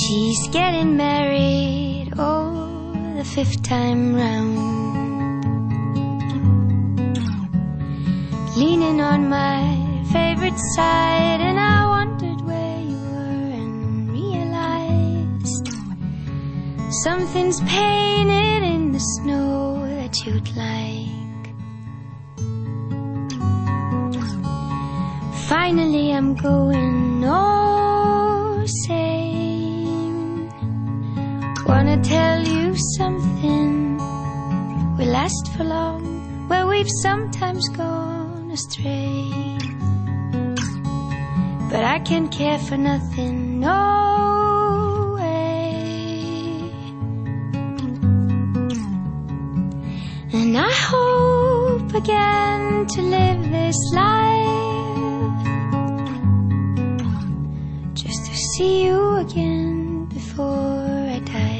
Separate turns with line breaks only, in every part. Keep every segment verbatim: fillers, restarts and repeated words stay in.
She's getting married, oh, the fifth time round. Leaning on my favorite side, and I wondered where you were and realized something's painted in the snow that you'd like. Finally I'm going all sane. Wanna tell you something. We last for long, where we've sometimes gone astray. But I can't care for nothing, no way. And I hope again to live this life, just to see you again before I die.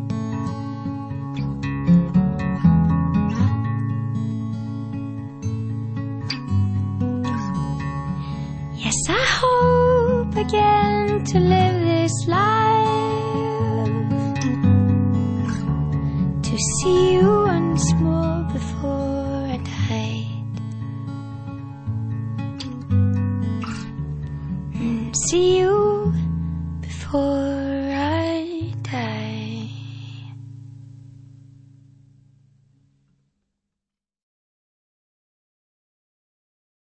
Yes, I hope again to live this life, to see you once more before I died. Mm, see you before